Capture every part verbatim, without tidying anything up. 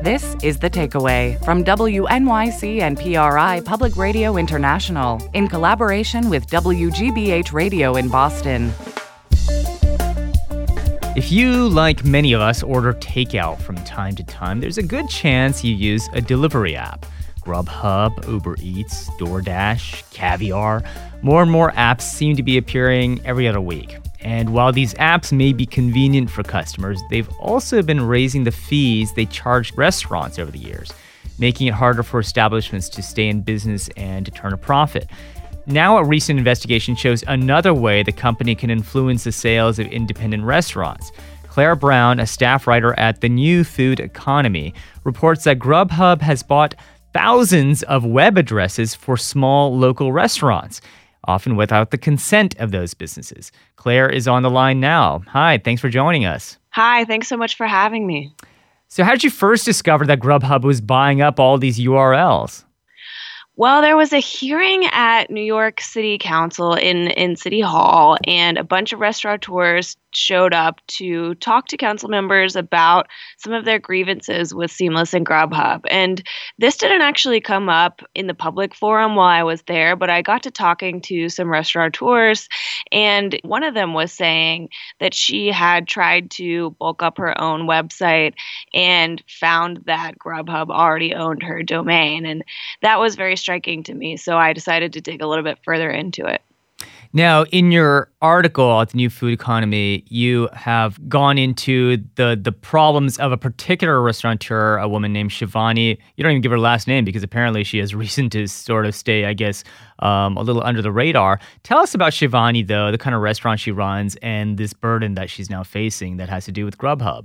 This is The Takeaway from W N Y C and P R I Public Radio International in collaboration with W G B H Radio in Boston. If you, like many of us, order takeout from time to time, there's a good chance you use a delivery app. Grubhub, Uber Eats, DoorDash, Caviar. More and more apps seem to be appearing every other week. And while these apps may be convenient for customers, they've also been raising the fees they charge restaurants over the years, making it harder for establishments to stay in business and to turn a profit. Now, a recent investigation shows another way the company can influence the sales of independent restaurants. Claire Brown, a staff writer at The New Food Economy, reports that Grubhub has bought thousands of web addresses for small local restaurants, often without the consent of those businesses. Claire is on the line now. Hi, thanks for joining us. Hi, thanks so much for having me. So how did you first discover that Grubhub was buying up all these U R Ls? Well, there was a hearing at New York City Council in, in City Hall, and a bunch of restaurateurs showed up to talk to council members about some of their grievances with Seamless and Grubhub. And this didn't actually come up in the public forum while I was there, but I got to talking to some restaurateurs, and one of them was saying that she had tried to bulk up her own website and found that Grubhub already owned her domain. And that was very striking to me, so I decided to dig a little bit further into it. Now, in your article at The New Food Economy, you have gone into the the problems of a particular restaurateur, a woman named Shivani. You don't even give her last name because apparently she has reason to sort of stay, I guess, um, a little under the radar. Tell us about Shivani, though, the kind of restaurant she runs and this burden that she's now facing that has to do with Grubhub.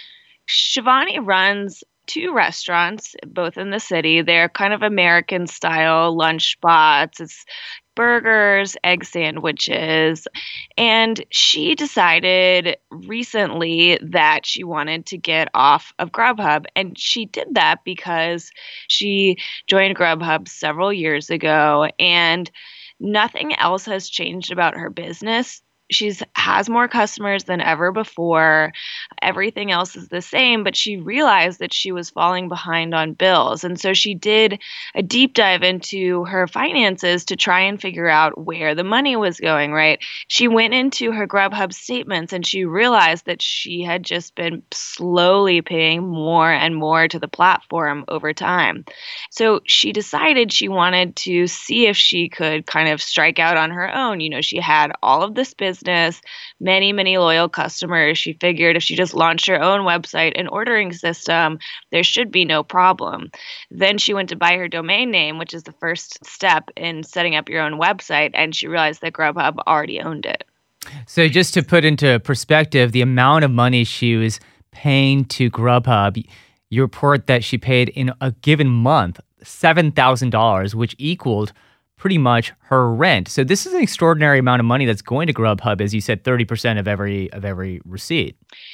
Shivani runs two restaurants, both in the city. They're kind of American-style lunch spots. It's burgers, egg sandwiches. And she decided recently that she wanted to get off of Grubhub. And she did that because she joined Grubhub several years ago, and nothing else has changed about her business. She's has more customers than ever before. Everything else is the same, but she realized that she was falling behind on bills. And so she did a deep dive into her finances to try and figure out where the money was going, right? She went into her Grubhub statements and she realized that she had just been slowly paying more and more to the platform over time. So she decided she wanted to see if she could kind of strike out on her own. You know, she had all of this business. Business, many, many loyal customers. She figured if she just launched her own website and ordering system, there should be no problem. Then she went to buy her domain name, which is the first step in setting up your own website, and she realized that Grubhub already owned it. So just to put into perspective, the amount of money she was paying to Grubhub, you report that she paid in a given month seven thousand dollars, which equaled pretty much her rent. So this is an extraordinary amount of money that's going to Grubhub, as you said, thirty percent of every of every receipt.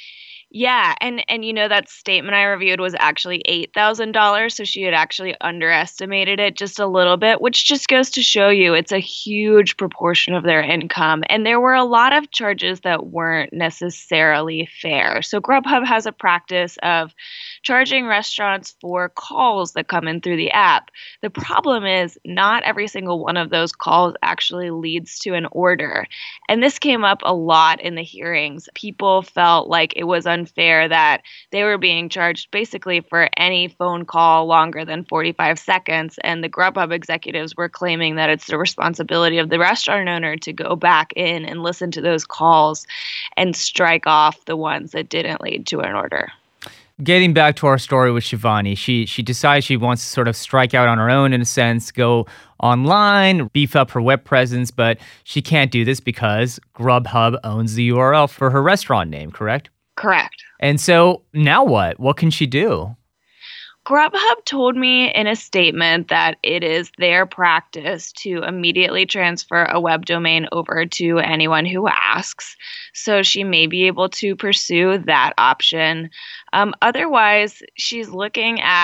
Yeah, and and you know that statement I reviewed was actually eight thousand dollars, so she had actually underestimated it just a little bit, which just goes to show you it's a huge proportion of their income. And there were a lot of charges that weren't necessarily fair. So Grubhub has a practice of charging restaurants for calls that come in through the app. The problem is not every single one of those calls actually leads to an order. And this came up a lot in the hearings. People felt like it was unfair that they were being charged basically for any phone call longer than forty-five seconds. And the Grubhub executives were claiming that it's the responsibility of the restaurant owner to go back in and listen to those calls and strike off the ones that didn't lead to an order. Getting back to our story with Shivani, she she decides she wants to sort of strike out on her own, in a sense, go online, beef up her web presence, but she can't do this because Grubhub owns the U R L for her restaurant name, correct? Correct. And so now what? What can she do? Grubhub told me in a statement that it is their practice to immediately transfer a web domain over to anyone who asks. So she may be able to pursue that option. Um, otherwise, she's looking at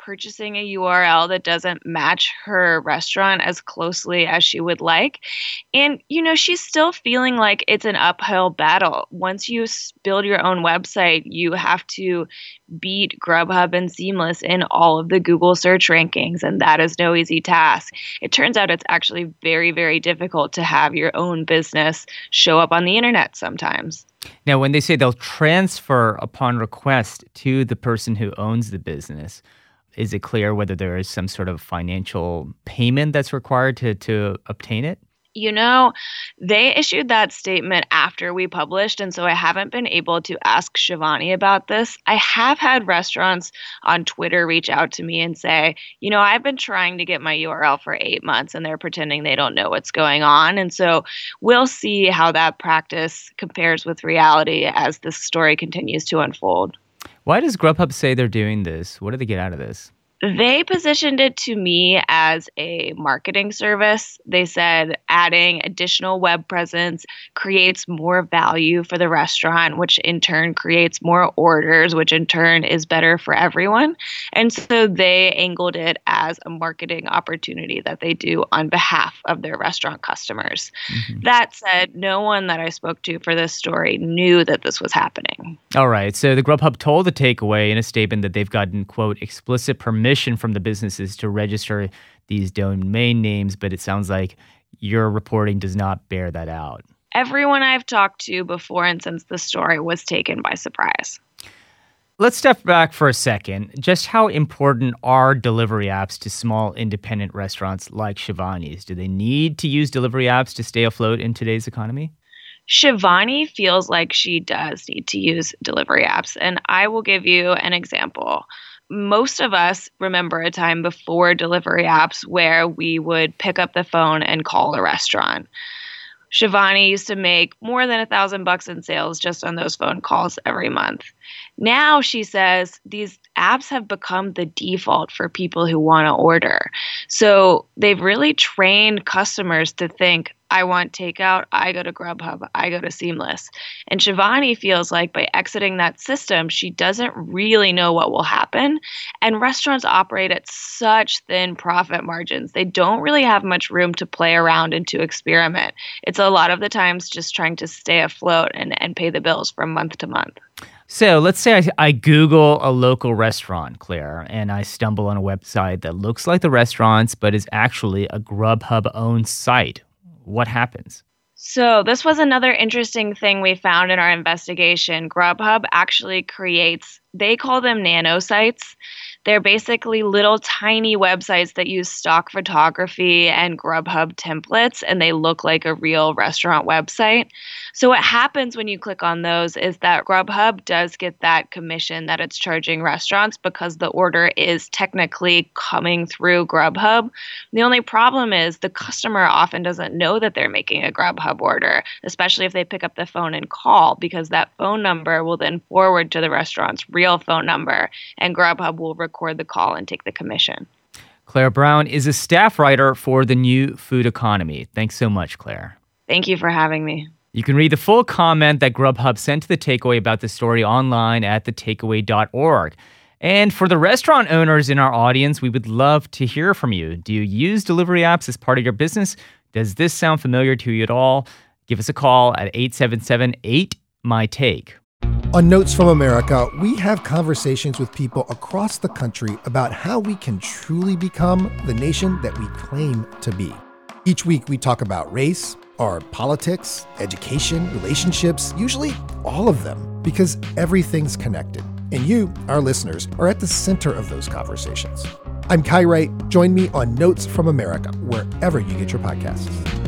purchasing a U R L that doesn't match her restaurant as closely as she would like. And, you know, she's still feeling like it's an uphill battle. Once you build your own website, you have to beat Grubhub and Seamless in all of the Google search rankings, and that is no easy task. It turns out it's actually very, very difficult to have your own business show up on the internet sometimes. Now, when they say they'll transfer upon request to the person who owns the business, is it clear whether there is some sort of financial payment that's required to, to obtain it? You know, they issued that statement after we published, and so I haven't been able to ask Shivani about this. I have had restaurants on Twitter reach out to me and say, you know, I've been trying to get my U R L for eight months, and they're pretending they don't know what's going on. And so we'll see how that practice compares with reality as this story continues to unfold. Why does Grubhub say they're doing this? What do they get out of this? They positioned it to me as a marketing service. They said adding additional web presence creates more value for the restaurant, which in turn creates more orders, which in turn is better for everyone. And so they angled it as a marketing opportunity that they do on behalf of their restaurant customers. Mm-hmm. That said, no one that I spoke to for this story knew that this was happening. All right. So the Grubhub told the Takeaway in a statement that they've gotten, quote, explicit permission from the businesses to register these domain names, but it sounds like your reporting does not bear that out. Everyone I've talked to before and since the story was taken by surprise. Let's step back for a second. Just how important are delivery apps to small independent restaurants like Shivani's? Do they need to use delivery apps to stay afloat in today's economy? Shivani feels like she does need to use delivery apps, and I will give you an example. Most of us remember a time before delivery apps where we would pick up the phone and call a restaurant. Shivani used to make more than a thousand bucks in sales just on those phone calls every month. Now, she says, these apps have become the default for people who want to order. So they've really trained customers to think, I want takeout, I go to Grubhub, I go to Seamless. And Shivani feels like by exiting that system, she doesn't really know what will happen. And restaurants operate at such thin profit margins. They don't really have much room to play around and to experiment. It's a lot of the times just trying to stay afloat and, and pay the bills from month to month. So let's say I, I Google a local restaurant, Claire, and I stumble on a website that looks like the restaurant's but is actually a Grubhub-owned site. What happens? So this was another interesting thing we found in our investigation. Grubhub actually creates, they call them nano sites. They're basically little tiny websites that use stock photography and Grubhub templates, and they look like a real restaurant website. So what happens when you click on those is that Grubhub does get that commission that it's charging restaurants because the order is technically coming through Grubhub. The only problem is the customer often doesn't know that they're making a Grubhub order, especially if they pick up the phone and call, because that phone number will then forward to the restaurant's real phone number, and Grubhub will record the call and take the commission. Claire Brown is a staff writer for The New Food Economy. Thanks so much, Claire. Thank you for having me. You can read the full comment that Grubhub sent to The Takeaway about the story online at the takeaway dot org. And for the restaurant owners in our audience, we would love to hear from you. Do you use delivery apps as part of your business? Does this sound familiar to you at all? Give us a call at eight seven seven, eight, M Y, TAKE. On Notes from America, we have conversations with people across the country about how we can truly become the nation that we claim to be. Each week, we talk about race, our politics, education, relationships, usually all of them, because everything's connected. And you, our listeners, are at the center of those conversations. I'm Kai Wright. Join me on Notes from America, wherever you get your podcasts.